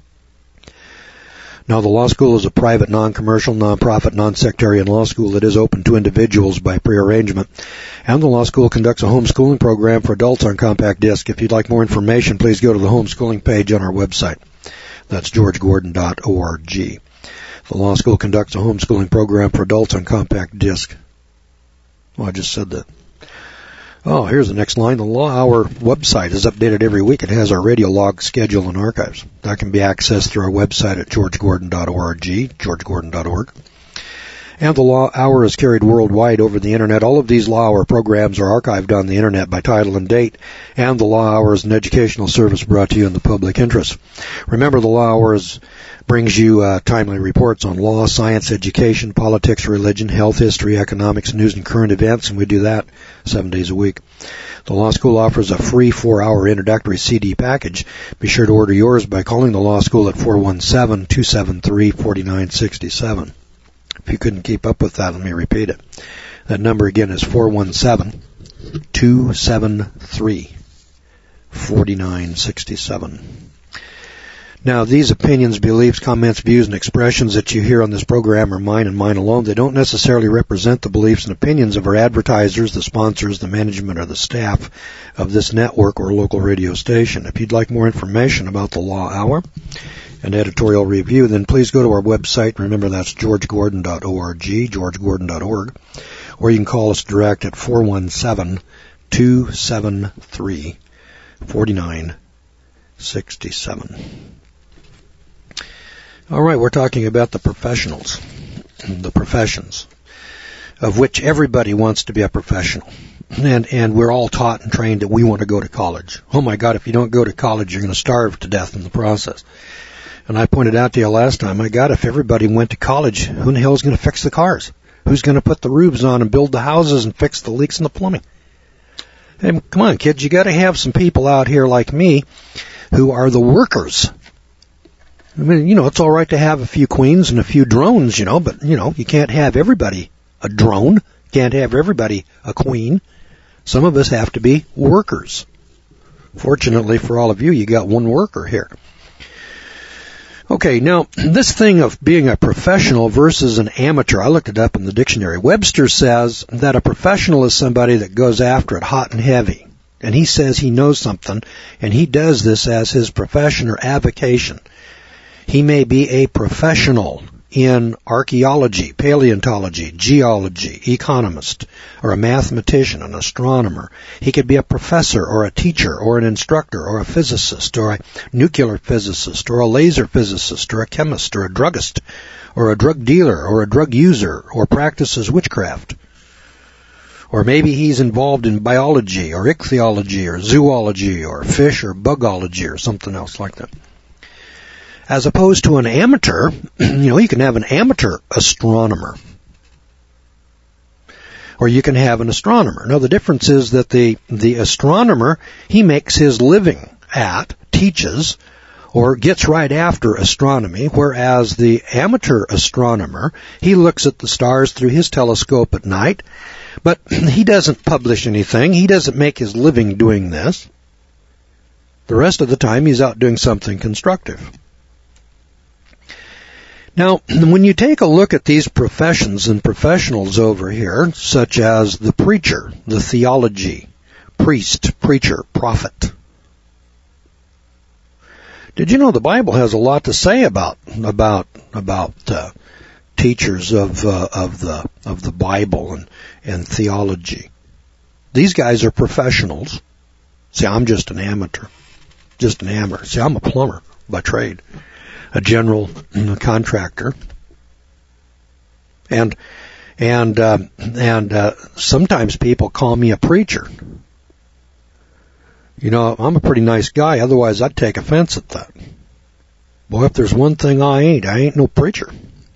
Now, the law school is a private, non-commercial, non-profit, non-sectarian law school that is open to individuals by prearrangement. And the law school conducts a homeschooling program for adults on compact disc. If you'd like more information, please go to the homeschooling page on our website. That's george gordon dot org. The law school conducts a homeschooling program for adults on compact disc. Oh, I just said that. Oh, here's the next line. The Law Hour website is updated every week. It has our radio log schedule and archives. That can be accessed through our website at george gordon dot org, george gordon dot org. And the Law Hour is carried worldwide over the Internet. All of these Law Hour programs are archived on the Internet by title and date, and the Law Hour is an educational service brought to you in the public interest. Remember, the Law Hour is, brings you uh, timely reports on law, science, education, politics, religion, health, history, economics, news, and current events, and we do that seven days a week. The Law School offers a free four-hour introductory C D package. Be sure to order yours by calling the Law School at four one seven, two seven three, four nine six seven. If you couldn't keep up with that, let me repeat it. That number again is four one seven, two seven three, four nine six seven. Now, these opinions, beliefs, comments, views, and expressions that you hear on this program are mine and mine alone. They don't necessarily represent the beliefs and opinions of our advertisers, the sponsors, the management, or the staff of this network or local radio station. If you'd like more information about the Law Hour and editorial review, then please go to our website. Remember, that's george gordon dot org, george gordon dot org, or you can call us direct at four one seven, two seven three, four nine six seven. All right, we're talking about the professionals, the professions, of which everybody wants to be a professional. And and we're all taught and trained that we want to go to college. Oh, my God, if you don't go to college, you're going to starve to death in the process. And I pointed out to you last time, my God, if everybody went to college, who in the hell is going to fix the cars? Who's going to put the roofs on and build the houses and fix the leaks in the plumbing? Hey, come on, kids, you got to have some people out here like me who are the workers. I mean, you know, it's all right to have a few queens and a few drones, you know, but, you know, you can't have everybody a drone. Can't have everybody a queen. Some of us have to be workers. Fortunately for all of you, you got one worker here. Okay, now, this thing of being a professional versus an amateur, I looked it up in the dictionary. Webster says that a professional is somebody that goes after it hot and heavy. And he says he knows something, and he does this as his profession or avocation. He may be a professional in archaeology, paleontology, geology, economist, or a mathematician, an astronomer. He could be a professor or a teacher or an instructor or a physicist or a nuclear physicist or a laser physicist or a chemist or a druggist or a drug dealer or a drug user or practices witchcraft. Or maybe he's involved in biology or ichthyology or zoology or fish or bugology or something else like that. As opposed to an amateur, you know, you can have an amateur astronomer. Or you can have an astronomer. Now, the difference is that the, the astronomer, he makes his living at, teaches, or gets right after astronomy, whereas the amateur astronomer, he looks at the stars through his telescope at night, but he doesn't publish anything. He doesn't make his living doing this. The rest of the time, he's out doing something constructive. Now, when you take a look at these professions and professionals over here, such as the preacher, the theology, priest, preacher, prophet, did you know the Bible has a lot to say about about about uh, teachers of uh, of the of the Bible and and theology? These guys are professionals. See, I'm just an amateur, just an amateur. See, I'm a plumber by trade. A general contractor, and and uh, and uh, sometimes people call me a preacher. You know, I'm a pretty nice guy. Otherwise, I'd take offense at that. Boy, if there's one thing I ain't, I ain't no preacher.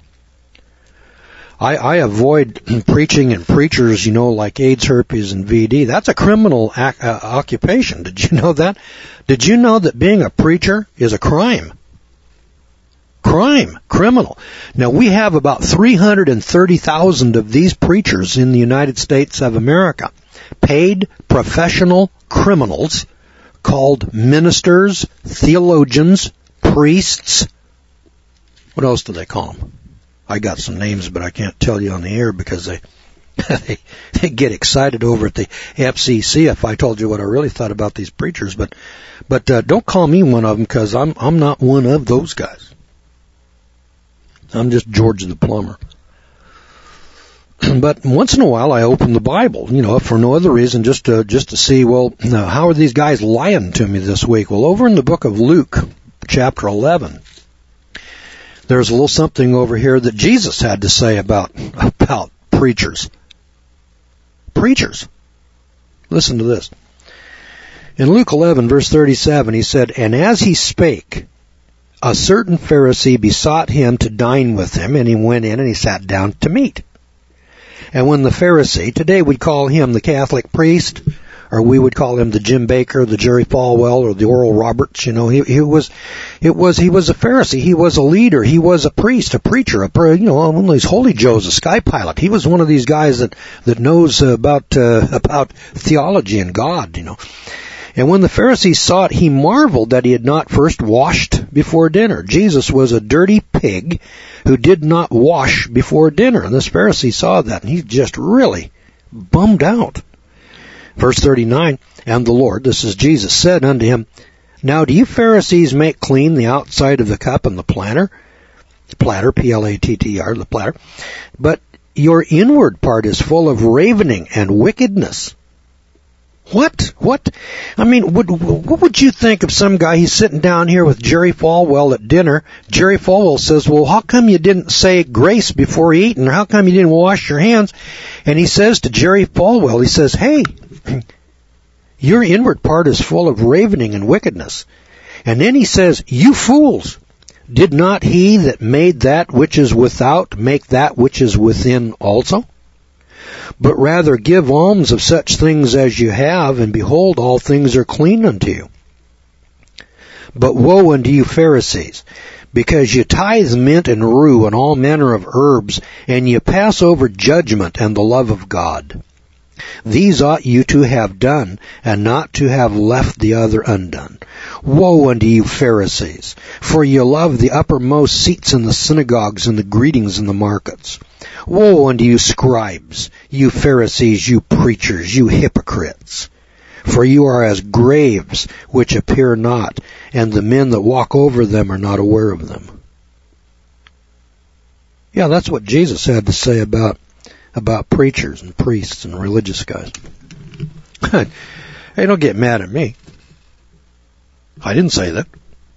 I, I avoid preaching and preachers, you know, like AIDS, herpes, and V D. That's a criminal ac- uh, occupation. Did you know that? Did you know that being a preacher is a crime? Crime, criminal. Now, we have about three hundred thirty thousand of these preachers in the United States of America. Paid professional criminals called ministers, theologians, priests. What else do they call them? I got some names, but I can't tell you on the air because they they, they get excited over at the F C C if I told you what I really thought about these preachers. But but uh, don't call me one of them because I'm I'm not one of those guys. I'm just George the plumber. But once in a while I open the Bible, you know, for no other reason, just to, just to see, well, how are these guys lying to me this week? Well, over in the book of Luke, chapter eleven, there's a little something over here that Jesus had to say about, about preachers. Preachers. Listen to this. In Luke eleven, verse thirty-seven, he said, "And as he spake, a certain Pharisee besought him to dine with him, and he went in and he sat down to meat. And when the Pharisee," today we'd call him the Catholic priest, or we would call him the Jim Baker, the Jerry Falwell, or the Oral Roberts, you know, he, he was, it was, he was a Pharisee, he was a leader, he was a priest, a preacher, a, you know, one of these holy Joes, a sky pilot. He was one of these guys that, that knows about, uh, about theology and God, you know. And when the Pharisee saw it, he marveled that he had not first washed before dinner. Jesus was a dirty pig who did not wash before dinner. And this Pharisee saw that, and he just really bummed out. Verse thirty-nine, "And the Lord," this is Jesus, "said unto him, Now do you Pharisees make clean the outside of the cup and the platter?" Platter, P L A T T R, the platter. "But your inward part is full of ravening and wickedness." What? What? I mean, what, what would you think of some guy, he's sitting down here with Jerry Falwell at dinner. Jerry Falwell says, "Well, how come you didn't say grace before eating? Or how come you didn't wash your hands?" And he says to Jerry Falwell, he says, "Hey, your inward part is full of ravening and wickedness." And then he says, "You fools, did not he that made that which is without make that which is within also? But rather give alms of such things as you have, and behold, all things are clean unto you. But woe unto you, Pharisees, because you tithe mint and rue and all manner of herbs, and you pass over judgment and the love of God. These ought you to have done, and not to have left the other undone. Woe unto you, Pharisees, for you love the uppermost seats in the synagogues and the greetings in the markets. Woe unto you, scribes, you Pharisees, you preachers, you hypocrites! For you are as graves which appear not, and the men that walk over them are not aware of them. Yeah, that's what Jesus had to say about about preachers and priests and religious guys. Hey, don't get mad at me. I didn't say that.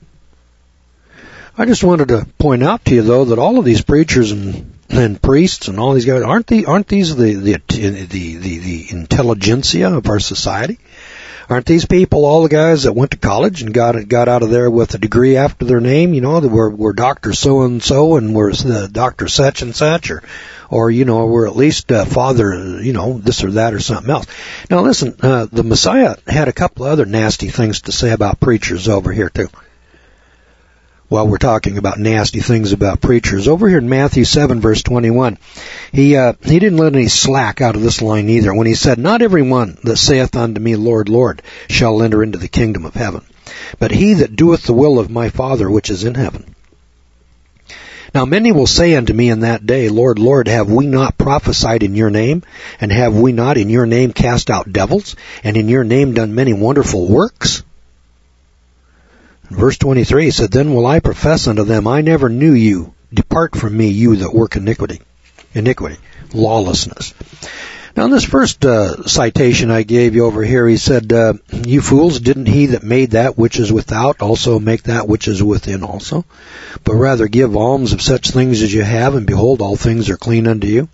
I just wanted to point out to you, though, that all of these preachers and, and priests and all these guys, aren't the aren't these the the, the the the intelligentsia of our society? Aren't these people all the guys that went to college and got got out of there with a degree after their name? You know, that were were Doctor So and So and were the Doctor Such and Such, or or you know, were at least uh, Father, you know, this or that or something else. Now, listen, uh, the Messiah had a couple of other nasty things to say about preachers over here too. While we're talking about nasty things about preachers, over here in Matthew seven, verse twenty-one, he uh, he didn't let any slack out of this line either, when he said, "Not every one that saith unto me, Lord, Lord, shall enter into the kingdom of heaven, but he that doeth the will of my Father which is in heaven. Now many will say unto me in that day, Lord, Lord, have we not prophesied in your name? And have we not in your name cast out devils? And in your name done many wonderful works?" Verse twenty-three said, "Then will I profess unto them, I never knew you. Depart from me, you that work iniquity." Iniquity. Lawlessness. Now, in this first uh, citation I gave you over here, he said, uh, "You fools, didn't he that made that which is without also make that which is within also? But rather give alms of such things as you have, and behold, all things are clean unto you."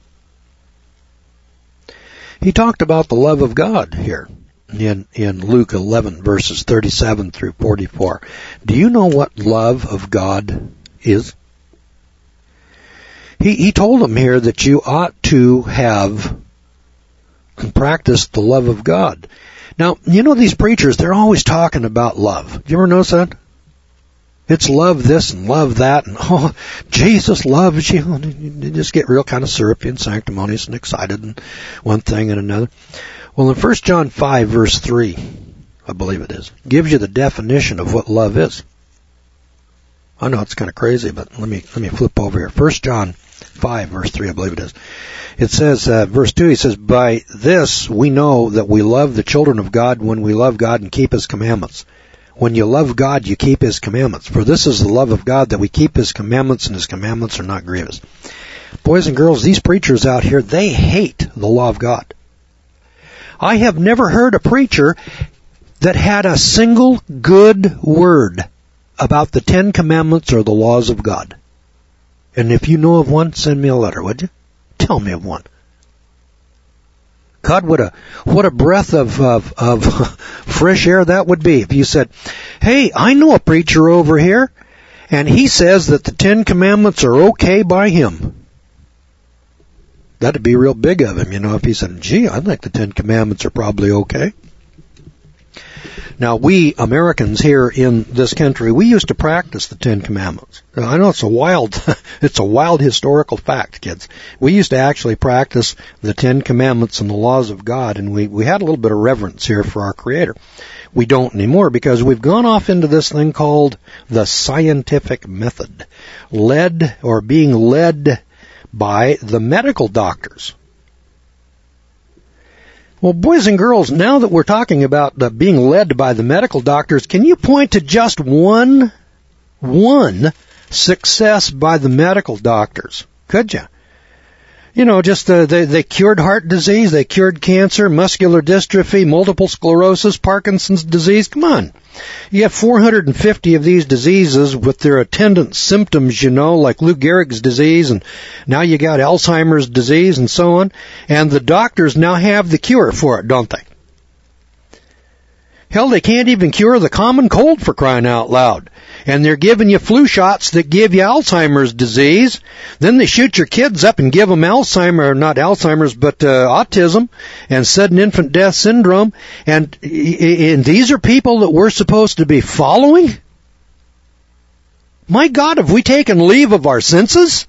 He talked about the love of God here. In, in Luke eleven, verses thirty-seven through forty-four. Do you know what love of God is? He, he told them here that you ought to have practiced the love of God. Now, you know these preachers, they're always talking about love. Do you ever notice that? It's love this and love that, and oh, Jesus loves you. And you just get real kind of syrupy and sanctimonious and excited and one thing and another. Well, in First John five, verse three, I believe it is, gives you the definition of what love is. I know it's kind of crazy, but let me let me flip over here. First John five, verse three, I believe it is. It says, uh, verse two, he says, "By this we know that we love the children of God, when we love God and keep His commandments." When you love God, you keep His commandments. For this is the love of God, that we keep His commandments, and His commandments are not grievous. Boys and girls, these preachers out here, they hate the law of God. I have never heard a preacher that had a single good word about the Ten Commandments or the laws of God. And if you know of one, send me a letter, would you? Tell me of one. God, what a what a breath of, of of fresh air that would be if you said, hey, I know a preacher over here, and he says that the Ten Commandments are okay by him. That'd be real big of him, you know, if he said, gee, I think the Ten Commandments are probably okay. Now, we Americans here in this country, we used to practice the Ten Commandments. Now, I know it's a wild, it's a wild historical fact, kids. We used to actually practice the Ten Commandments and the laws of God, and we, we had a little bit of reverence here for our Creator. We don't anymore because we've gone off into this thing called the scientific method, led or being led by the medical doctors. Well, boys and girls, now that we're talking about the being led by the medical doctors, can you point to just one, one success by the medical doctors? Could you? You know, just uh, they, they cured heart disease, they cured cancer, muscular dystrophy, multiple sclerosis, Parkinson's disease. Come on. You have four hundred fifty of these diseases with their attendant symptoms, you know, like Lou Gehrig's disease, and now you got Alzheimer's disease and so on. And the doctors now have the cure for it, don't they? Hell, they can't even cure the common cold, for crying out loud. And they're giving you flu shots that give you Alzheimer's disease. Then they shoot your kids up and give them Alzheimer's, not Alzheimer's, but uh, autism and sudden infant death syndrome. And, and these are people that we're supposed to be following? My God, have we taken leave of our senses?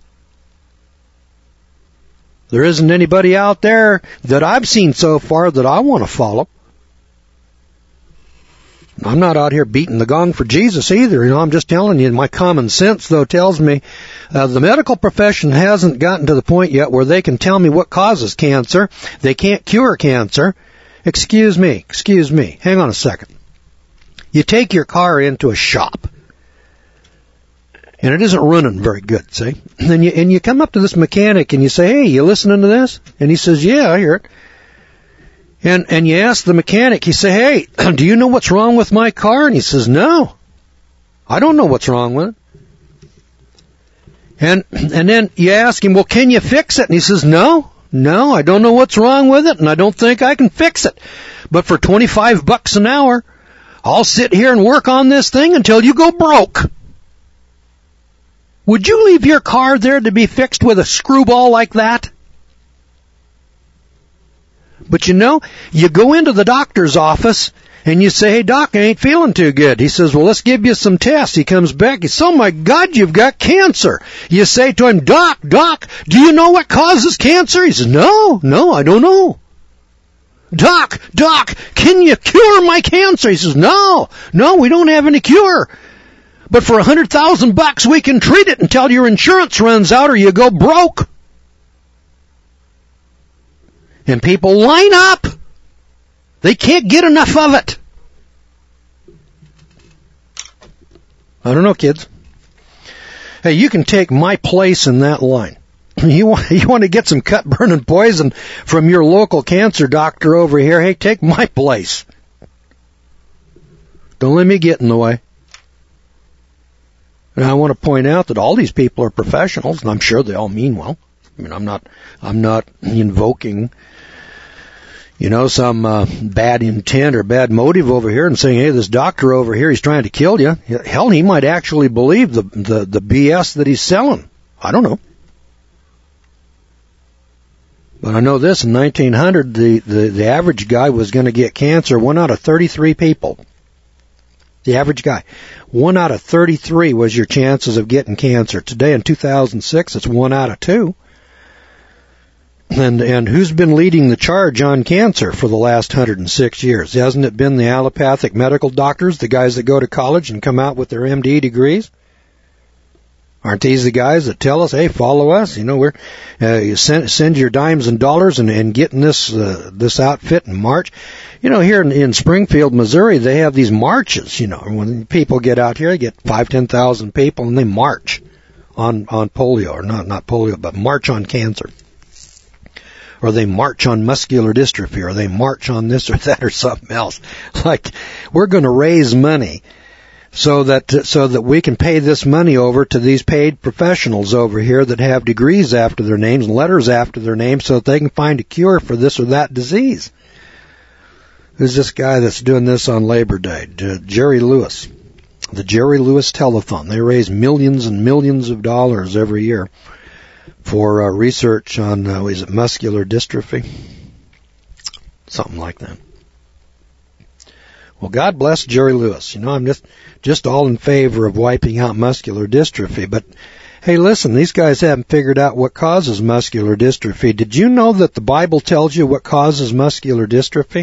There isn't anybody out there that I've seen so far that I want to follow. I'm not out here beating the gong for Jesus either. You know, I'm just telling you, my common sense, though, tells me uh, the medical profession hasn't gotten to the point yet where they can tell me what causes cancer. They can't cure cancer. Excuse me, excuse me. Hang on a second. You take your car into a shop, and it isn't running very good, see? And you, and you come up to this mechanic and you say, hey, you listening to this? And he says, yeah, I hear it. And and you ask the mechanic, you say, hey, do you know what's wrong with my car? And he says, no, I don't know what's wrong with it. And and then you ask him, well, can you fix it? And he says, no, no, I don't know what's wrong with it, and I don't think I can fix it. But for twenty-five bucks an hour, I'll sit here and work on this thing until you go broke. Would you leave your car there to be fixed with a screwball like that? But you know, you go into the doctor's office and you say, hey, doc, I ain't feeling too good. He says, well, let's give you some tests. He comes back. He says, oh, my God, you've got cancer. You say to him, doc, doc, do you know what causes cancer? He says, no, no, I don't know. Doc, doc, can you cure my cancer? He says, no, no, we don't have any cure. But for a hundred thousand bucks, we can treat it until your insurance runs out or you go broke. And people line up. They can't get enough of it. I don't know, kids. Hey, you can take my place in that line. You want, you want to get some cut, burning poison from your local cancer doctor over here? Hey, take my place. Don't let me get in the way. And I want to point out that all these people are professionals, and I'm sure they all mean well. I mean, I'm not, I'm not invoking, you know, some uh, bad intent or bad motive over here and saying, hey, this doctor over here, he's trying to kill you. Hell, he might actually believe the, the, the B S that he's selling. I don't know. But I know this, in nineteen hundred, the, the, the average guy was going to get cancer, one out of thirty-three people. The average guy. One out of thirty-three was your chances of getting cancer. Today in two thousand six, it's one out of two. And and who's been leading the charge on cancer for the last one hundred six years? Hasn't it been the allopathic medical doctors, the guys that go to college and come out with their M D degrees? Aren't these the guys that tell us, hey, follow us? You know, we're uh, you send send your dimes and dollars and, and get in this uh, this outfit and march. You know, here in, in Springfield, Missouri, they have these marches. You know, when people get out here, they get five, ten thousand people, and they march on on polio, or not not polio, but march on cancer, or they march on muscular dystrophy, or they march on this or that or something else. Like, we're going to raise money so that so that we can pay this money over to these paid professionals over here that have degrees after their names and letters after their names so that they can find a cure for this or that disease. Who's this guy that's doing this on Labor Day? Jerry Lewis. The Jerry Lewis Telethon. They raise millions and millions of dollars every year for uh, research on, uh, is it muscular dystrophy? Something like that. Well, God bless Jerry Lewis. You know, I'm just, just all in favor of wiping out muscular dystrophy. But, hey, listen, these guys haven't figured out what causes muscular dystrophy. Did you know that the Bible tells you what causes muscular dystrophy?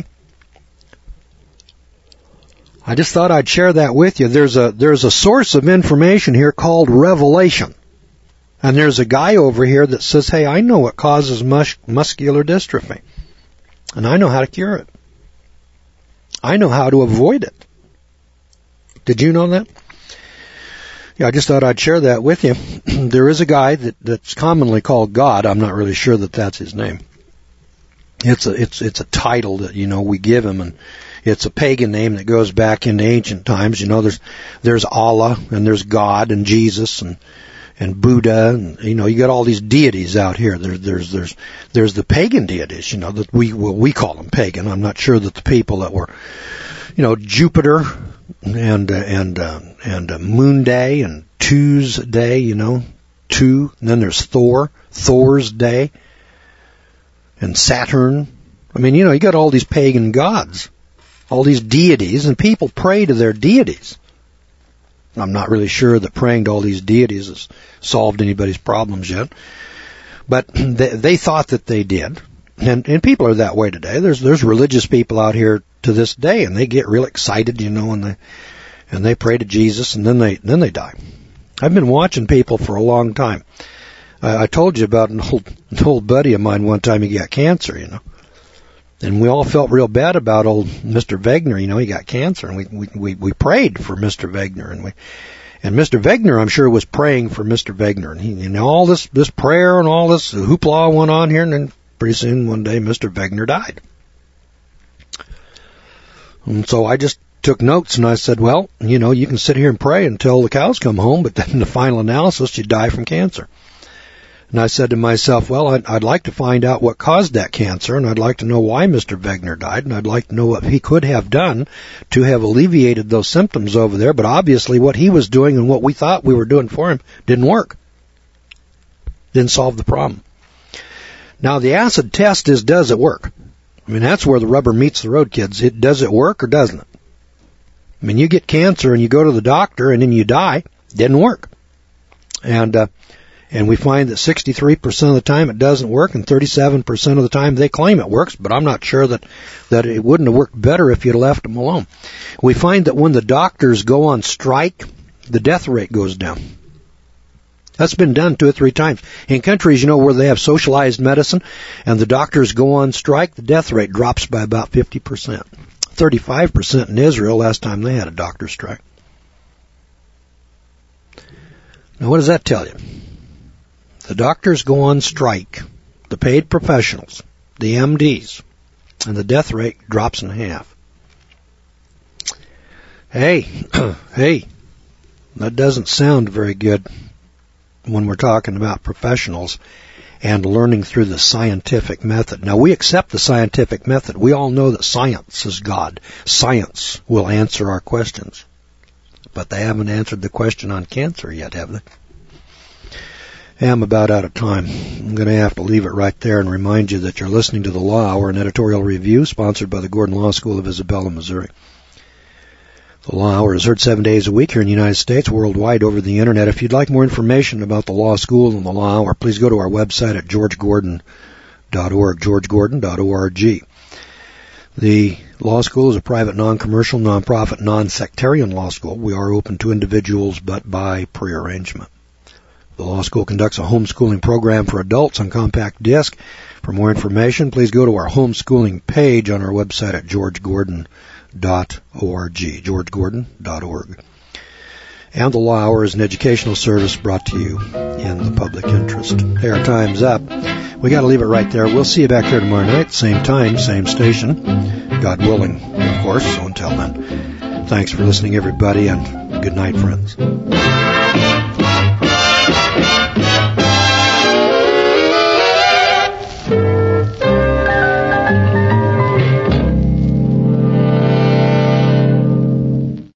I just thought I'd share that with you. There's a, there's a source of information here called Revelation. And there's a guy over here that says, hey, I know what causes mus- muscular dystrophy. And I know how to cure it. I know how to avoid it. Did you know that? Yeah, I just thought I'd share that with you. There is a guy that, that's commonly called God. I'm not really sure that that's his name. It's a, it's, it's a title that, you know, we give him, and it's a pagan name that goes back into ancient times. You know, there's, there's Allah, and there's God, and Jesus, and, and Buddha, and, you know, you got all these deities out here. There's, there's, there's, there's the pagan deities, you know, that we, well, we call them pagan. I'm not sure that the people that were, you know, Jupiter, and, uh, and, uh, and, uh, Moon Day, and Tuesday, you know, two, and then there's Thor, Thor's Day, and Saturn. I mean, you know, you got all these pagan gods, all these deities, and people pray to their deities. I'm not really sure that praying to all these deities has solved anybody's problems yet, but they, they thought that they did, and, and people are that way today. There's there's religious people out here to this day, and they get real excited, you know, and they and they pray to Jesus, and then they then they die. I've been watching people for a long time. I, I told you about an old an old buddy of mine one time. He got cancer, you know. And we all felt real bad about old Mister Wegner. You know, he got cancer, and we, we, we, we prayed for Mister Wegner, and we, and Mister Wegner, I'm sure, was praying for Mister Wegner, and he, and all this, this prayer and all this hoopla went on here, and then pretty soon one day Mister Wegner died. And so I just took notes, and I said, well, you know, you can sit here and pray until the cows come home, but then in the final analysis, you die from cancer. And I said to myself, well, I'd, I'd like to find out what caused that cancer, and I'd like to know why Mister Wegner died, and I'd like to know what he could have done to have alleviated those symptoms over there. But obviously what he was doing and what we thought we were doing for him didn't work. Didn't solve the problem. Now, the acid test is, does it work? I mean, that's where the rubber meets the road, kids. It, does it work or doesn't it? I mean, you get cancer and you go to the doctor and then you die. Didn't work. And, uh, And we find that sixty-three percent of the time it doesn't work, and thirty-seven percent of the time they claim it works, but I'm not sure that, that it wouldn't have worked better if you'd left them alone. We find that when the doctors go on strike, the death rate goes down. That's been done two or three times. In countries, you know, where they have socialized medicine and the doctors go on strike, the death rate drops by about fifty percent. thirty-five percent in Israel last time they had a doctor strike. Now, what does that tell you? The doctors go on strike, the paid professionals, the M Ds, and the death rate drops in half. Hey, hey, that doesn't sound very good when we're talking about professionals and learning through the scientific method. Now, we accept the scientific method. We all know that science is God. Science will answer our questions. But they haven't answered the question on cancer yet, have they? I'm about out of time. I'm going to have to leave it right there and remind you that you're listening to the Law Hour, an editorial review sponsored by the Gordon Law School of Isabella, Missouri. The Law Hour is heard seven days a week here in the United States, worldwide over the Internet. If you'd like more information about the Law School and the Law Hour, please go to our website at george gordon dot org, george gordon dot org. The Law School is a private, non-commercial, non-profit, non-sectarian law school. We are open to individuals, but by prearrangement. The Law School conducts a homeschooling program for adults on compact disc. For more information, please go to our homeschooling page on our website at george gordon dot org, george gordon dot org. And the Law Hour is an educational service brought to you in the public interest. Hey, our time's up. We got to leave it right there. We'll see you back here tomorrow night, same time, same station, God willing, of course. So until then, thanks for listening, everybody, and Good night, friends.